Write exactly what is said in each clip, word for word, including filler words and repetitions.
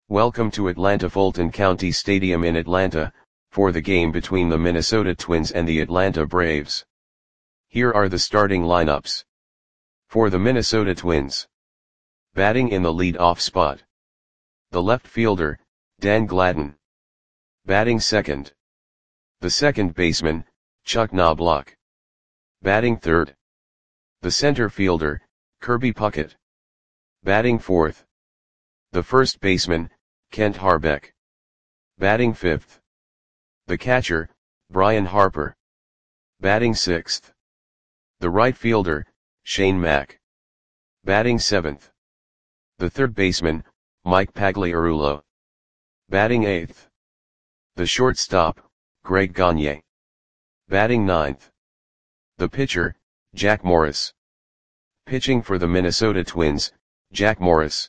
Welcome to Atlanta Fulton County Stadium in Atlanta, for the game between the Minnesota Twins and the Atlanta Braves. Here are the starting lineups. For the Minnesota Twins. Batting in the lead-off spot. The left fielder, Dan Gladden. Batting second. The second baseman, Chuck Knobloch. Batting third. The center fielder, Kirby Puckett. Batting fourth. The first baseman, Kent Hrbek. Batting fifth. The catcher, Brian Harper. Batting sixth. The right fielder, Shane Mack. Batting seventh. The third baseman, Mike Pagliarulo. Batting eighth. The shortstop, Greg Gagne. Batting ninth. The pitcher, Jack Morris. Pitching for the Minnesota Twins, Jack Morris.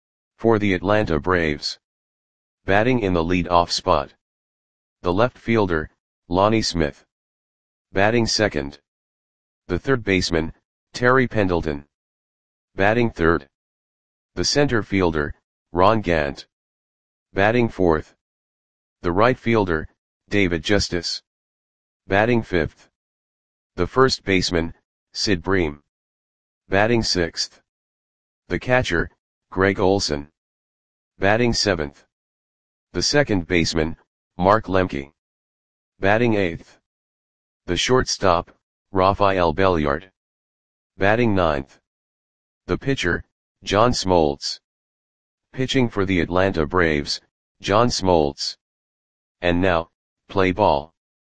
For the Atlanta Braves. Batting in the lead-off spot. The left fielder, Lonnie Smith. Batting second. The third baseman, Terry Pendleton. Batting third. The center fielder, Ron Gant. Batting fourth. The right fielder, David Justice. Batting fifth. The first baseman, Sid Bream. Batting sixth. The catcher, Greg Olson. Batting seventh. The second baseman, Mark Lemke. Batting eighth. The shortstop, Rafael Belliard. Batting ninth. The pitcher, John Smoltz. Pitching for the Atlanta Braves, John Smoltz. And now, play ball.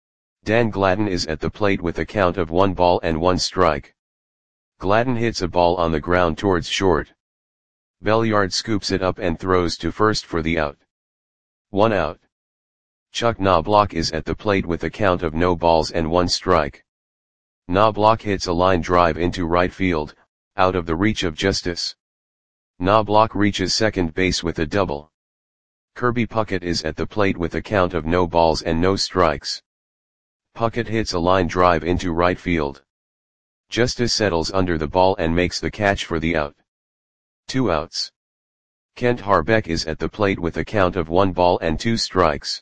Dan Gladden is at the plate with a count of one ball and one strike. Gladden hits a ball on the ground towards short. Belliard scoops it up and throws to first for the out. One out. Chuck Knobloch is at the plate with a count of no balls and one strike. Knobloch hits a line drive into right field, out of the reach of Justice. Knobloch reaches second base with a double. Kirby Puckett is at the plate with a count of no balls and no strikes. Puckett hits a line drive into right field. Justice settles under the ball and makes the catch for the out. Two outs. Kent Hrbek is at the plate with a count of one ball and two strikes.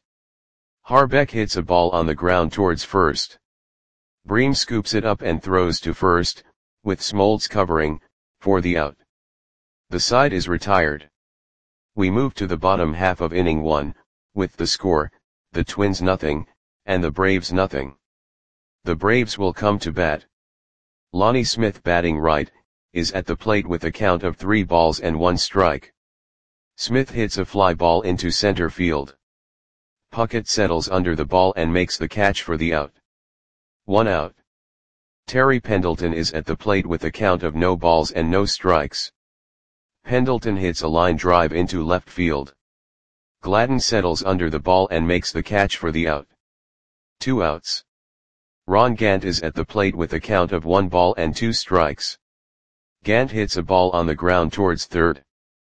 Hrbek hits a ball on the ground towards first. Bream scoops it up and throws to first, with Smoltz covering, for the out. The side is retired. We move to the bottom half of inning one, with the score, the Twins nothing, and the Braves nothing. The Braves will come to bat. Lonnie Smith batting right, is at the plate with a count of three balls and one strike. Smith hits a fly ball into center field. Puckett settles under the ball and makes the catch for the out. One out. Terry Pendleton is at the plate with a count of no balls and no strikes. Pendleton hits a line drive into left field. Gladden settles under the ball and makes the catch for the out. Two outs. Ron Gant is at the plate with a count of one ball and two strikes. Gant hits a ball on the ground towards third.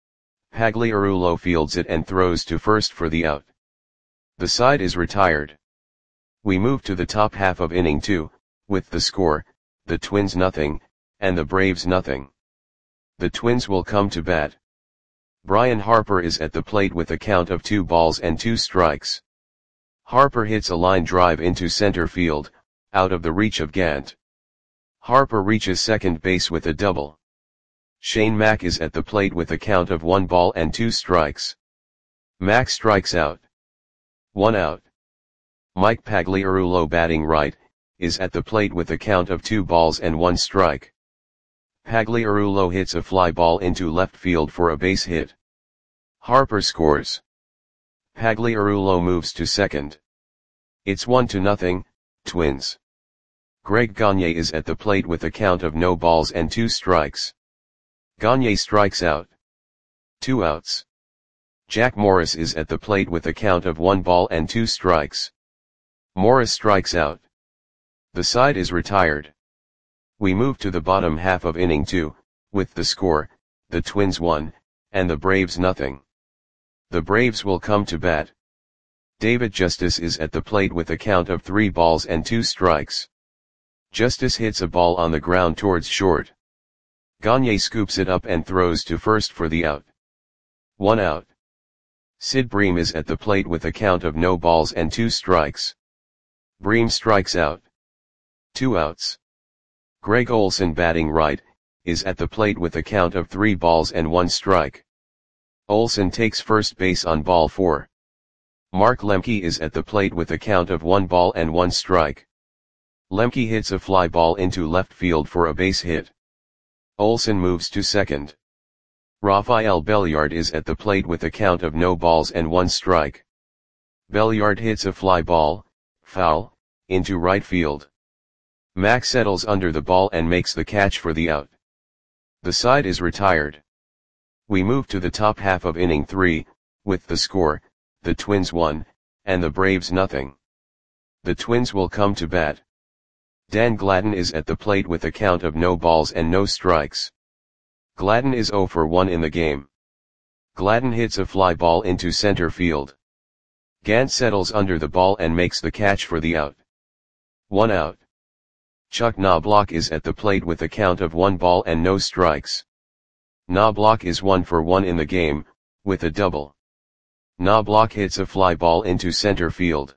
Pagliarulo fields it and throws to first for the out. The side is retired. We move to the top half of inning two, with the score, the Twins nothing, and the Braves nothing. The Twins will come to bat. Brian Harper is at the plate with a count of two balls and two strikes. Harper hits a line drive into center field, out of the reach of Gant. Harper reaches second base with a double. Shane Mack is at the plate with a count of one ball and two strikes. Mack strikes out. One out. Mike Pagliarulo batting right, is at the plate with a count of two balls and one strike. Pagliarulo hits a fly ball into left field for a base hit. Harper scores. Pagliarulo moves to second. It's one to nothing, Twins. Greg Gagne is at the plate with a count of no balls and two strikes. Gagne strikes out. Two outs. Jack Morris is at the plate with a count of one ball and two strikes. Morris strikes out. The side is retired. We move to the bottom half of inning two, with the score, the Twins one, and the Braves nothing. The Braves will come to bat. David Justice is at the plate with a count of three balls and two strikes. Justice hits a ball on the ground towards short. Gagne scoops it up and throws to first for the out. One out. Sid Bream is at the plate with a count of no balls and two strikes. Bream strikes out. Two outs. Greg Olson, batting right, is at the plate with a count of three balls and one strike. Olson takes first base on ball four. Mark Lemke is at the plate with a count of one ball and one strike. Lemke hits a fly ball into left field for a base hit. Olson moves to second. Rafael Belliard is at the plate with a count of no balls and one strike. Belliard hits a fly ball, foul, into right field. Mack settles under the ball and makes the catch for the out. The side is retired. We move to the top half of inning three, with the score, the Twins one, and the Braves nothing. The Twins will come to bat. Dan Gladden is at the plate with a count of no balls and no strikes. Gladden is oh for one in the game. Gladden hits a fly ball into center field. Gant settles under the ball and makes the catch for the out. One out. Chuck Knobloch is at the plate with a count of one ball and no strikes. Knobloch is one for one in the game, with a double. Knobloch hits a fly ball into center field.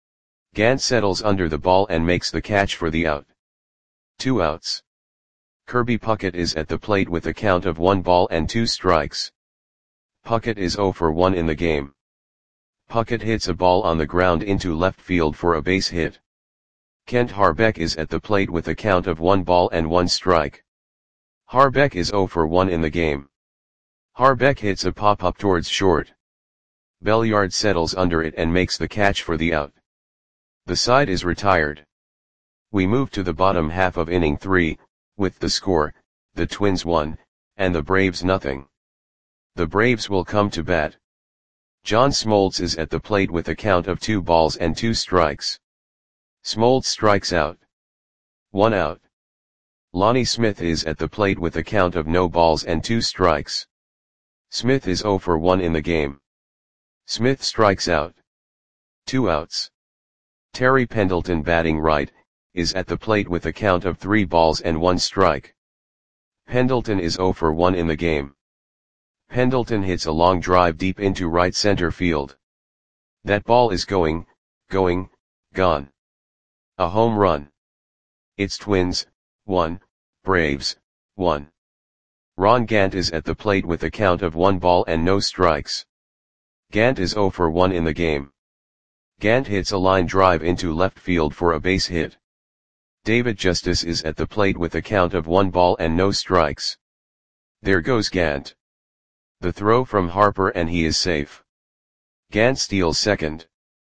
Gant settles under the ball and makes the catch for the out. Two outs. Kirby Puckett is at the plate with a count of one ball and two strikes. Puckett is oh for one in the game. Puckett hits a ball on the ground into left field for a base hit. Kent Harbeck is at the plate with a count of one ball and one strike. Harbeck is oh for one in the game. Harbeck hits a pop-up towards short. Belliard settles under it and makes the catch for the out. The side is retired. We move to the bottom half of inning three, with the score, the Twins one, and the Braves nothing. The Braves will come to bat. John Smoltz is at the plate with a count of two balls and two strikes. Smoltz strikes out. One out. Lonnie Smith is at the plate with a count of no balls and two strikes. Smith is oh for one in the game. Smith strikes out. Two outs. Terry Pendleton, batting right, is at the plate with a count of three balls and one strike. Pendleton is oh for one in the game. Pendleton hits a long drive deep into right center field. That ball is going, going, gone. A home run. It's Twins, one, Braves, one. Ron Gant is at the plate with a count of one ball and no strikes. Gant is oh for one in the game. Gant hits a line drive into left field for a base hit. David Justice is at the plate with a count of one ball and no strikes. There goes Gant. The throw from Harper and he is safe. Gant steals second.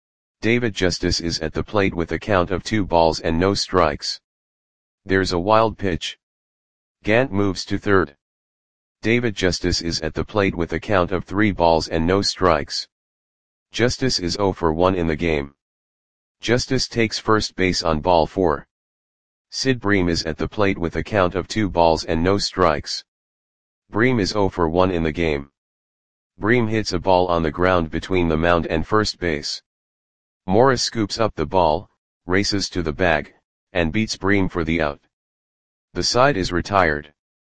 David Justice is at the plate with a count of two balls and no strikes. There's a wild pitch. Gant moves to third. David Justice is at the plate with a count of three balls and no strikes. Justice is oh for one in the game. Justice takes first base on ball four. Sid Bream is at the plate with a count of two balls and no strikes. Bream is oh for one in the game. Bream hits a ball on the ground between the mound and first base. Morris scoops up the ball, races to the bag, and beats Bream for the out. The side is retired.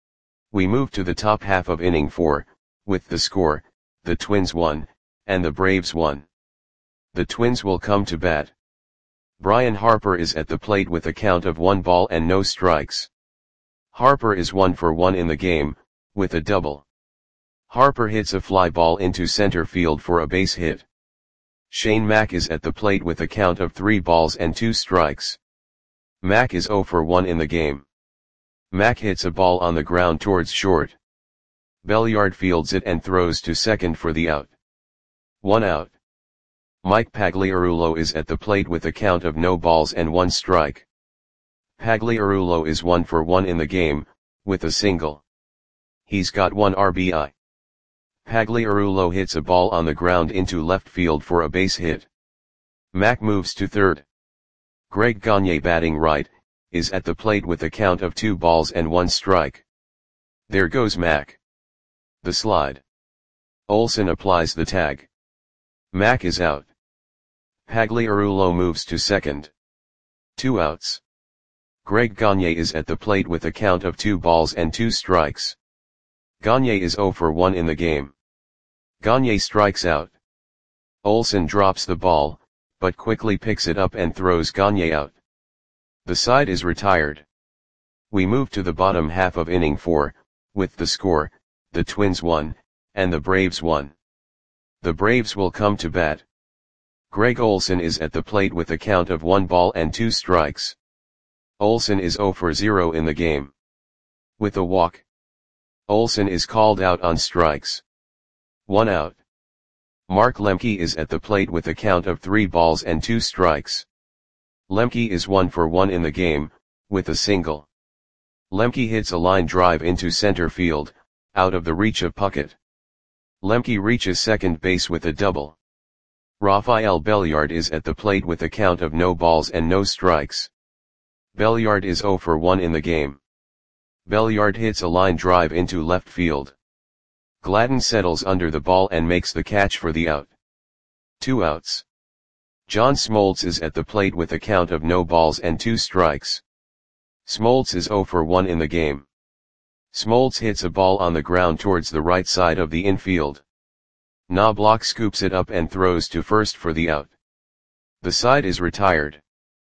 We move to the top half of inning four, with the score, the Twins one, and the Braves one. The Twins will come to bat. Brian Harper is at the plate with a count of one ball and no strikes. Harper is one for one in the game, with a double. Harper hits a fly ball into center field for a base hit. Shane Mack is at the plate with a count of three balls and two strikes. Mack is oh for one in the game. Mack hits a ball on the ground towards short. Belliard fields it and throws to second for the out. One out. Mike Pagliarulo is at the plate with a count of no balls and one strike. Pagliarulo is one for one in the game, with a single. He's got one R B I. Pagliarulo hits a ball on the ground into left field for a base hit. Mack moves to third. Greg Gagne, batting right, is at the plate with a count of two balls and one strike. There goes Mack. The slide. Olson applies the tag. Mack is out. Pagliarulo moves to second. Two outs. Greg Gagne is at the plate with a count of two balls and two strikes. Gagne is oh for one in the game. Gagne strikes out. Olsen drops the ball, but quickly picks it up and throws Gagne out. The side is retired. We move to the bottom half of inning four, with the score, the Twins one, and the Braves one. The Braves will come to bat. Greg Olsen is at the plate with a count of one ball and two strikes. Olsen is zero for zero in the game. With a walk, Olsen is called out on strikes. One out. Mark Lemke is at the plate with a count of three balls and two strikes. Lemke is one for one in the game, with a single. Lemke hits a line drive into center field, out of the reach of Puckett. Lemke reaches second base with a double. Rafael Belliard is at the plate with a count of no balls and no strikes. Belliard is zero for one in the game. Belliard hits a line drive into left field. Gladden settles under the ball and makes the catch for the out. Two outs. John Smoltz is at the plate with a count of no balls and two strikes. Smoltz is zero for one in the game. Smoltz hits a ball on the ground towards the right side of the infield. Knobloch scoops it up and throws to first for the out. The side is retired.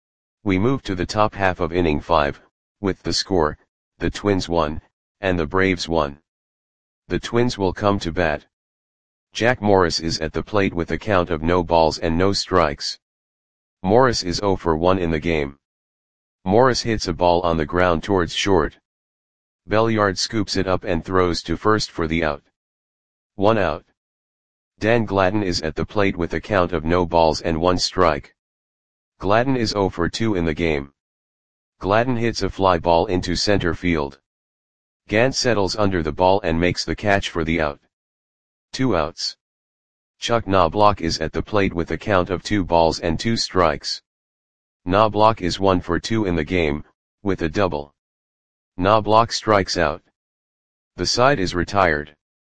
We move to the top half of inning five, with the score, the Twins one, and the Braves one. The Twins will come to bat. Jack Morris is at the plate with a count of no balls and no strikes. Morris is zero for one in the game. Morris hits a ball on the ground towards short. Belliard scoops it up and throws to first for the out. One out. Dan Gladden is at the plate with a count of no balls and one strike. Gladden is zero for two in the game. Gladden hits a fly ball into center field. Gant settles under the ball and makes the catch for the out. Two outs. Chuck Knobloch is at the plate with a count of two balls and two strikes. Knobloch is one for two in the game, with a double. Knobloch strikes out. The side is retired.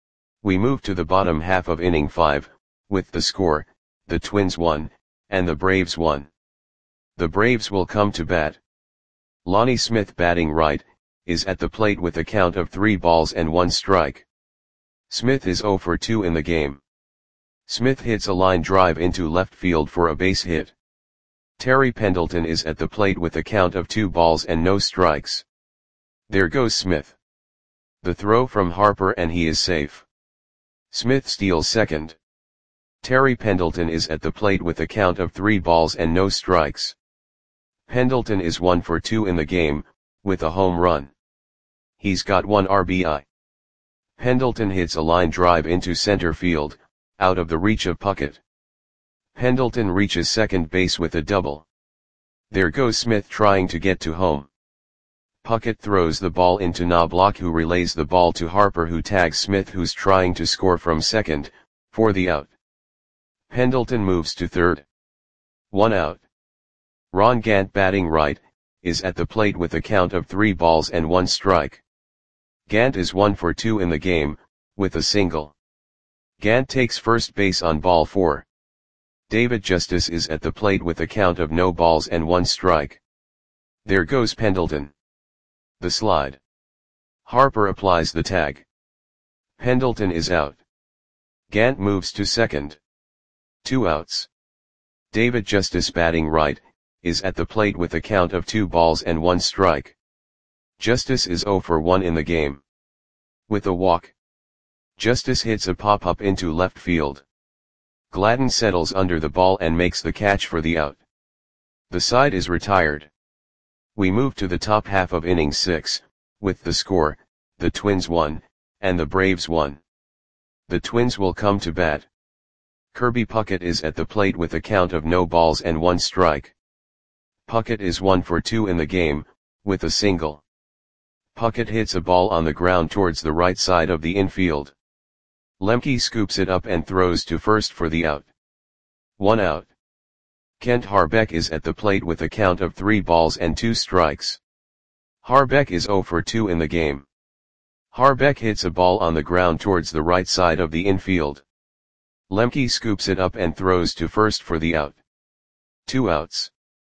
We move to the bottom half of inning five, with the score, the Twins one, and the Braves one. The Braves will come to bat. Lonnie Smith, batting right, is at the plate with a count of three balls and one strike. Smith is zero for two in the game. Smith hits a line drive into left field for a base hit. Terry Pendleton is at the plate with a count of two balls and no strikes. There goes Smith. The throw from Harper and he is safe. Smith steals second. Terry Pendleton is at the plate with a count of three balls and no strikes. Pendleton is one for two in the game, with a home run. He's got one R B I. Pendleton hits a line drive into center field, out of the reach of Puckett. Pendleton reaches second base with a double. There goes Smith trying to get to home. Puckett throws the ball into Knobloch, who relays the ball to Harper, who tags Smith, who's trying to score from second, for the out. Pendleton moves to third. One out. Ron Gant, batting right, is at the plate with a count of three balls and one strike. Gant is one for two in the game, with a single. Gant takes first base on ball four. David Justice is at the plate with a count of no balls and one strike. There goes Pendleton. The slide. Harper applies the tag. Pendleton is out. Gant moves to second. Two outs. David Justice, batting right, is at the plate with a count of two balls and one strike. Justice is zero for one in the game. With a walk, Justice hits a pop-up into left field. Gladden settles under the ball and makes the catch for the out. The side is retired. We move to the top half of inning six, with the score, the Twins one, and the Braves one. The Twins will come to bat. Kirby Puckett is at the plate with a count of no balls and one strike. Puckett is one for two in the game, with a single. Puckett hits a ball on the ground towards the right side of the infield. Lemke scoops it up and throws to first for the out. One out. Kent Harbeck is at the plate with a count of three balls and two strikes. Harbeck is zero for two in the game. Harbeck hits a ball on the ground towards the right side of the infield. Lemke scoops it up and throws to first for the out. Two outs.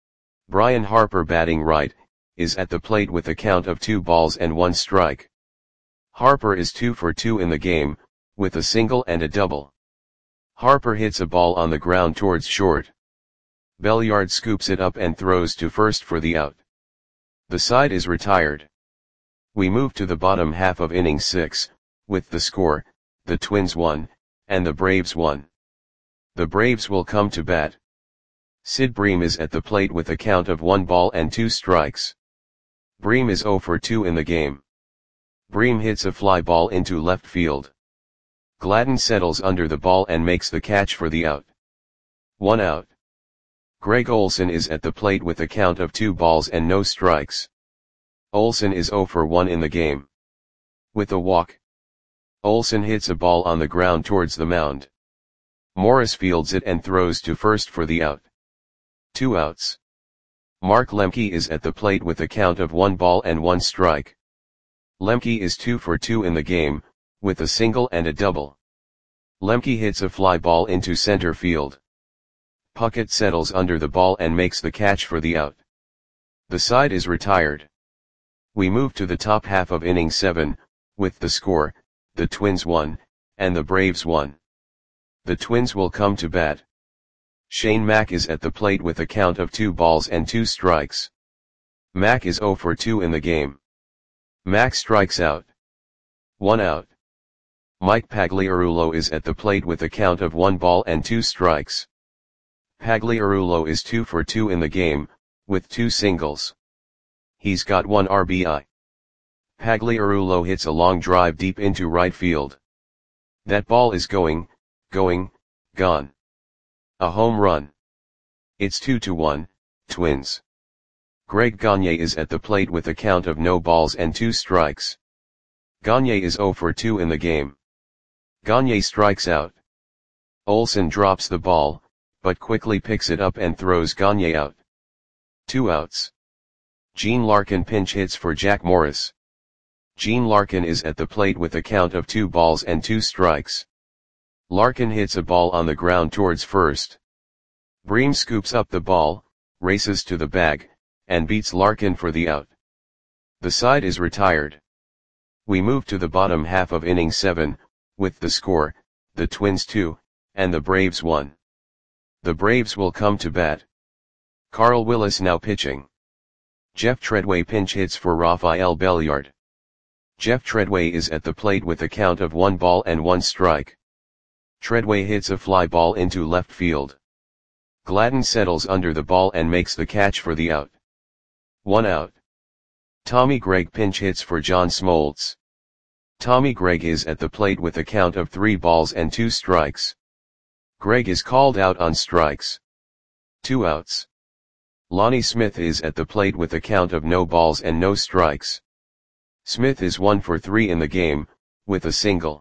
Brian Harper, batting right, is at the plate with a count of two balls and one strike. Harper is two for two in the game, with a single and a double. Harper hits a ball on the ground towards short. Belliard scoops it up and throws to first for the out. The side is retired. We move to the bottom half of inning six, with the score, the Twins one, and the Braves one. The Braves will come to bat. Sid Bream is at the plate with a count of one ball and two strikes. Bream is oh for two in the game. Bream hits a fly ball into left field. Gladden settles under the ball and makes the catch for the out. One out. Greg Olson is at the plate with a count of two balls and no strikes. Olson is oh for one in the game. With a walk, Olson hits a ball on the ground towards the mound. Morris fields it and throws to first for the out. Two outs. Mark Lemke is at the plate with a count of one ball and one strike. Lemke is two for two in the game, with a single and a double. Lemke hits a fly ball into center field. Puckett settles under the ball and makes the catch for the out. The side is retired. We move to the top half of inning seven, with the score, the Twins one, and the Braves one. The Twins will come to bat. Shane Mack is at the plate with a count of two balls and two strikes. Mack is oh for two in the game. Mack strikes out. One out. Mike Pagliarulo is at the plate with a count of one ball and two strikes. Pagliarulo is two for two in the game, with two singles. He's got one R B I. Pagliarulo hits a long drive deep into right field. That ball is going, going, gone. A home run. It's two to one, Twins. Greg Gagne is at the plate with a count of no balls and two strikes. Gagne is oh for two in the game. Gagne strikes out. Olson drops the ball, but quickly picks it up and throws Gagne out. Two outs. Gene Larkin pinch hits for Jack Morris. Gene Larkin is at the plate with a count of two balls and two strikes. Larkin hits a ball on the ground towards first. Bream scoops up the ball, races to the bag, and beats Larkin for the out. The side is retired. We move to the bottom half of inning seven, with the score, the Twins two, and the Braves one. The Braves will come to bat. Carl Willis now pitching. Jeff Treadway pinch hits for Rafael Belliard. Jeff Treadway is at the plate with a count of one ball and one strike. Treadway hits a fly ball into left field. Gladden settles under the ball and makes the catch for the out. One out. Tommy Gregg pinch hits for John Smoltz. Tommy Gregg is at the plate with a count of three balls and two strikes. Gregg is called out on strikes. Two outs. Lonnie Smith is at the plate with a count of no balls and no strikes. Smith is one for three in the game, with a single.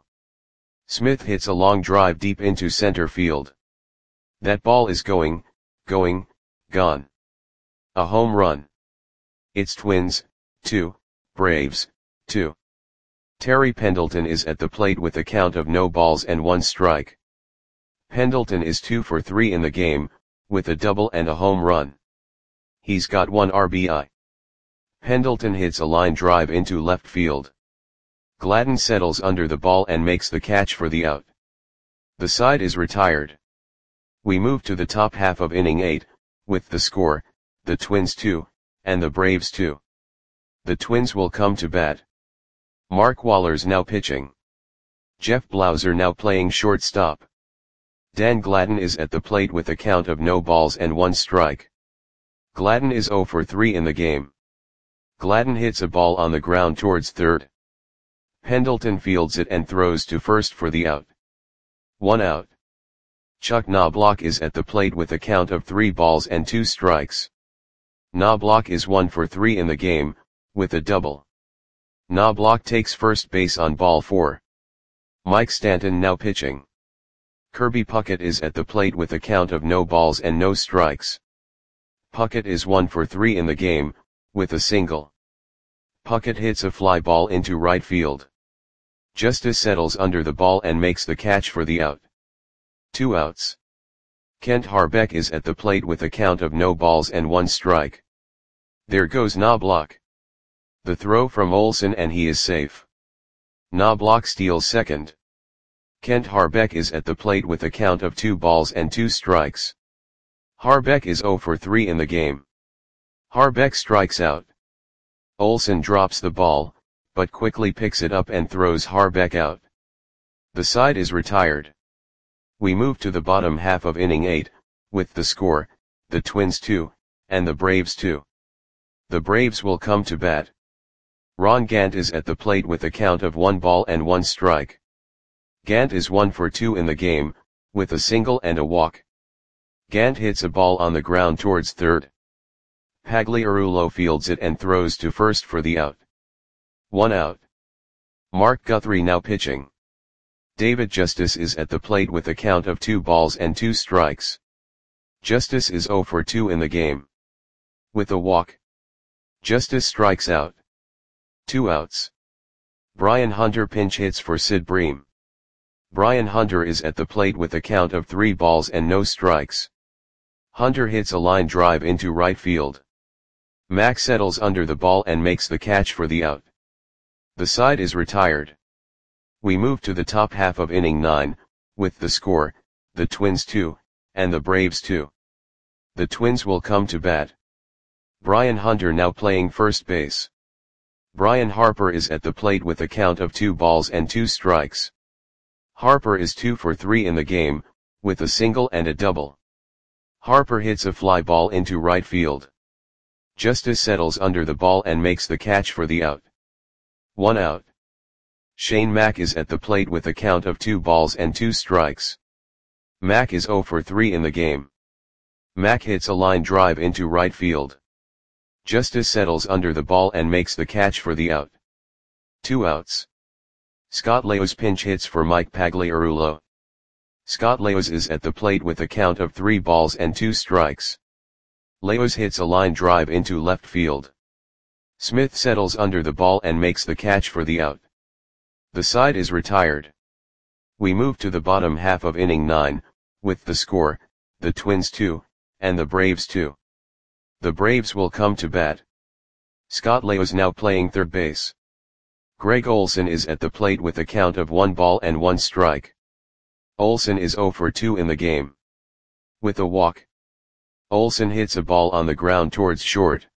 Smith hits a long drive deep into center field. That ball is going, going, gone. A home run. It's Twins, two, Braves, two. Terry Pendleton is at the plate with a count of no balls and one strike. Pendleton is two for three in the game, with a double and a home run. He's got one R B I. Pendleton hits a line drive into left field. Gladden settles under the ball and makes the catch for the out. The side is retired. We move to the top half of inning eight, with the score, the Twins two, and the Braves two. The Twins will come to bat. Mark Waller's now pitching. Jeff Blauser now playing shortstop. Dan Gladden is at the plate with a count of no balls and one strike. Gladden is oh for three in the game. Gladden hits a ball on the ground towards third. Pendleton fields it and throws to first for the out. One out. Chuck Knobloch is at the plate with a count of three balls and two strikes. Knobloch is one for three in the game, with a double. Knobloch takes first base on ball four. Mike Stanton now pitching. Kirby Puckett is at the plate with a count of no balls and no strikes. Puckett is one for three in the game, with a single. Puckett hits a fly ball into right field. Justice settles under the ball and makes the catch for the out. Two outs. Kent Harbeck is at the plate with a count of no balls and one strike. There goes Knobloch. The throw from Olson and he is safe. Knobloch steals second. Kent Harbeck is at the plate with a count of two balls and two strikes. Harbeck is zero for three in the game. Harbeck strikes out. Olsen drops the ball, but quickly picks it up and throws Harbeck out. The side is retired. We move to the bottom half of inning eight, with the score, the Twins two, and the Braves two. The Braves will come to bat. Ron Gant is at the plate with a count of one ball and one strike. Gant is one for two in the game, with a single and a walk. Gant hits a ball on the ground towards third. Pagliarulo fields it and throws to first for the out. One out. Mark Guthrie now pitching. David Justice is at the plate with a count of two balls and two strikes. Justice is zero for two in the game. With a walk. Justice strikes out. Two outs. Brian Hunter pinch hits for Sid Bream. Brian Hunter is at the plate with a count of three balls and no strikes. Hunter hits a line drive into right field. Mack settles under the ball and makes the catch for the out. The side is retired. We move to the top half of inning nine, with the score, the Twins two, and the Braves two. The Twins will come to bat. Brian Hunter now playing first base. Brian Harper is at the plate with a count of two balls and two strikes. Harper is two for three in the game, with a single and a double. Harper hits a fly ball into right field. Justice settles under the ball and makes the catch for the out. One out. Shane Mack is at the plate with a count of two balls and two strikes. Mack is zero for three in the game. Mack hits a line drive into right field. Justice settles under the ball and makes the catch for the out. Two outs. Scott Leos pinch hits for Mike Pagliarulo. Scott Leos is at the plate with a count of three balls and two strikes. Leos hits a line drive into left field. Smith settles under the ball and makes the catch for the out. The side is retired. We move to the bottom half of inning nine, with the score, the Twins two, and the Braves two. The Braves will come to bat. Scott Leos now playing third base. Greg Olson is at the plate with a count of one ball and one strike. Olson is zero for two in the game. With a walk. Olson hits a ball on the ground towards short.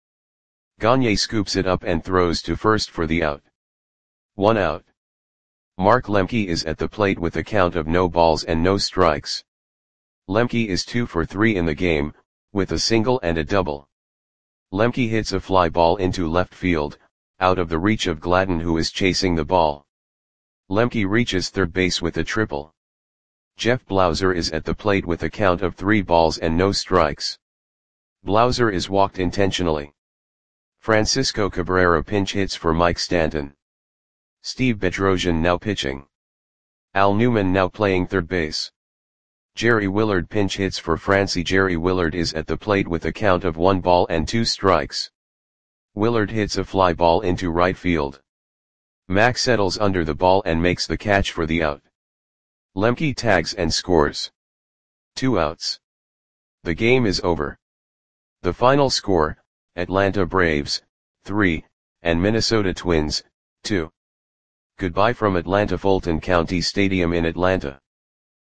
Gagne scoops it up and throws to first for the out. One out. Mark Lemke is at the plate with a count of no balls and no strikes. Lemke is two for three in the game, with a single and a double. Lemke hits a fly ball into left field, out of the reach of Gladden, who is chasing the ball. Lemke reaches third base with a triple. Jeff Blauser is at the plate with a count of three balls and no strikes. Blauser is walked intentionally. Francisco Cabrera pinch hits for Mike Stanton. Steve Bedrosian now pitching. Al Newman now playing third base. Jerry Willard pinch hits for Francie. Jerry Willard is at the plate with a count of one ball and two strikes. Willard hits a fly ball into right field. Mack settles under the ball and makes the catch for the out. Lemke tags and scores. Two outs. The game is over. The final score, Atlanta Braves, three, and Minnesota Twins, two. Goodbye from Atlanta Fulton County Stadium in Atlanta.